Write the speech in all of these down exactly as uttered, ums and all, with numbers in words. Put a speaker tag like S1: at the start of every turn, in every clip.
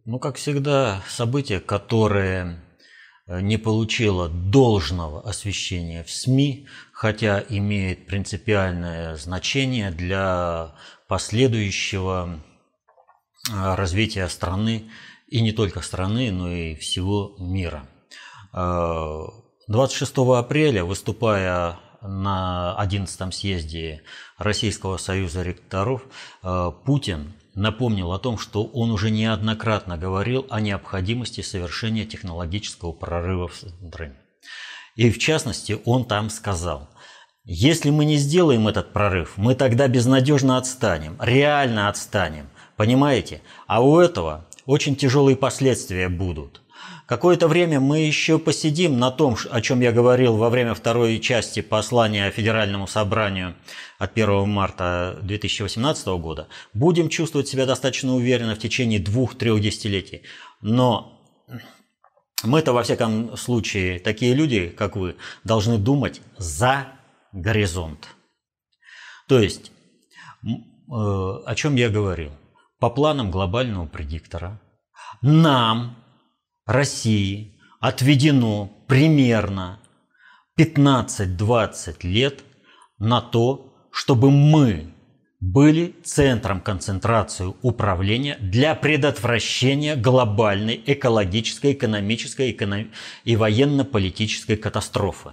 S1: Ну, как всегда, событие, которое не получило должного освещения в СМИ, хотя имеет принципиальное значение для последующего развития страны, и не только страны, но и всего мира. двадцать шестого апреля, выступая на одиннадцатом съезде Российского союза ректоров, Путин напомнил о том, что он уже неоднократно говорил о необходимости совершения технологического прорыва в стране. И в частности, он там сказал: если мы не сделаем этот прорыв, мы тогда безнадежно отстанем, реально отстанем, понимаете? А у этого очень тяжелые последствия будут. Какое-то время мы еще посидим на том, о чем я говорил во время второй части послания Федеральному собранию от первого марта две тысячи восемнадцатого года. Будем чувствовать себя достаточно уверенно в течение двух-трех десятилетий. Но мы-то, во всяком случае, такие люди, как вы, должны думать за горизонт. То есть, о чем я говорил? По планам глобального предиктора нам, России, отведено примерно пятнадцать-двадцать лет на то, чтобы мы были центром концентрации управления для предотвращения глобальной экологической, экономической эконом... и военно-политической катастрофы.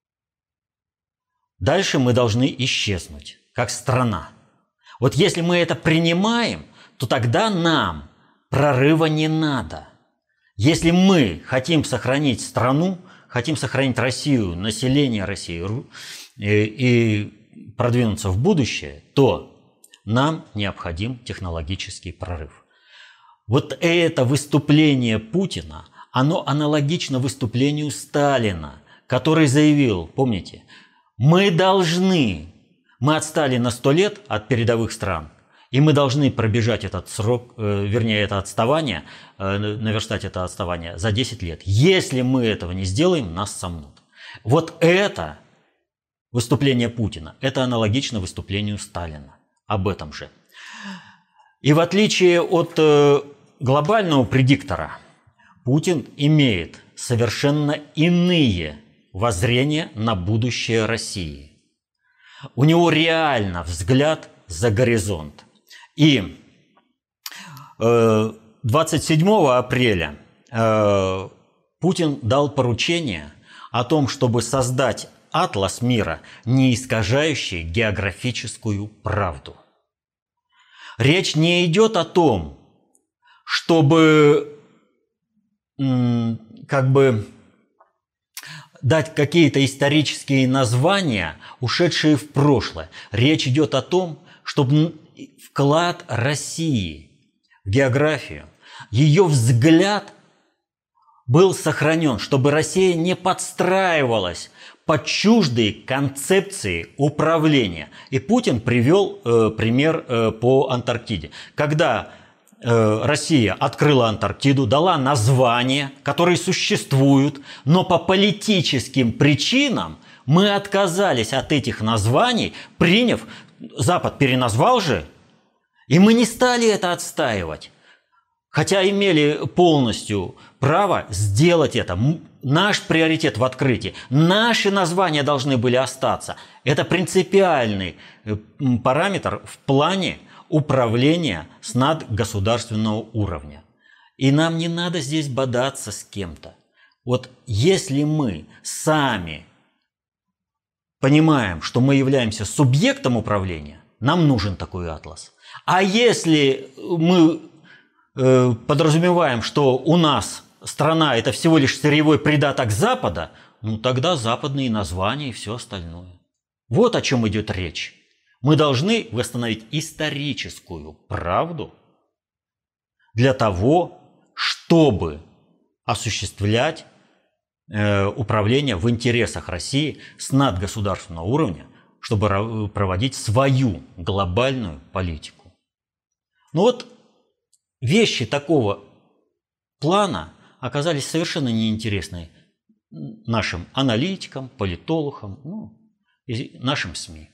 S1: Дальше мы должны исчезнуть, как страна. Вот если мы это принимаем, то тогда нам прорыва не надо. Если мы хотим сохранить страну, хотим сохранить Россию, население России и продвинуться в будущее, то нам необходим технологический прорыв. Вот это выступление Путина, оно аналогично выступлению Сталина, который заявил, помните, мы должны, мы отстали на сто лет от передовых стран, и мы должны пробежать этот срок, вернее, это отставание, наверстать это отставание за десять лет. Если мы этого не сделаем, нас сомнут. Вот это выступление Путина, это аналогично выступлению Сталина. Об этом же. И в отличие от глобального предиктора, Путин имеет совершенно иные воззрения на будущее России. У него реально взгляд за горизонт. И двадцать седьмого апреля Путин дал поручение о том, чтобы создать атлас мира, не искажающий географическую правду. Речь не идет о том, чтобы как бы дать какие-то исторические названия, ушедшие в прошлое. Речь идет о том, чтобы вклад России в географию, ее взгляд был сохранен, чтобы Россия не подстраивалась под чуждые концепции управления. И Путин привел э, пример э, по Антарктиде. Когда э, Россия открыла Антарктиду, дала названия, которые существуют, но по политическим причинам мы отказались от этих названий, приняв, Запад переназвал же, и мы не стали это отстаивать. Хотя имели полностью право сделать это. Наш приоритет в открытии. Наши названия должны были остаться. Это принципиальный параметр в плане управления с надгосударственного уровня. И нам не надо здесь бодаться с кем-то. Вот если мы сами понимаем, что мы являемся субъектом управления, нам нужен такой атлас. А если мы э, подразумеваем, что у нас страна – это всего лишь сырьевой придаток Запада, ну тогда западные названия и все остальное. Вот о чем идет речь. Мы должны восстановить историческую правду для того, чтобы осуществлять э, управление в интересах России с надгосударственного уровня, чтобы проводить свою глобальную политику. Но вот вещи такого плана оказались совершенно неинтересны нашим аналитикам, политологам, ну, и нашим СМИ.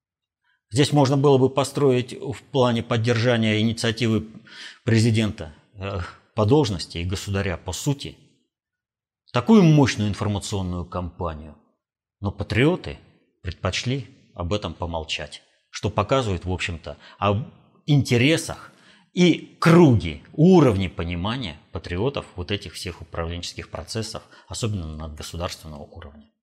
S1: Здесь можно было бы построить в плане поддержания инициативы президента э, по должности и государя по сути такую мощную информационную кампанию, но патриоты предпочли об этом помолчать, что показывает, в общем-то, об интересах и круге, уровне понимания патриотов вот этих всех управленческих процессов, особенно надгосударственного уровня.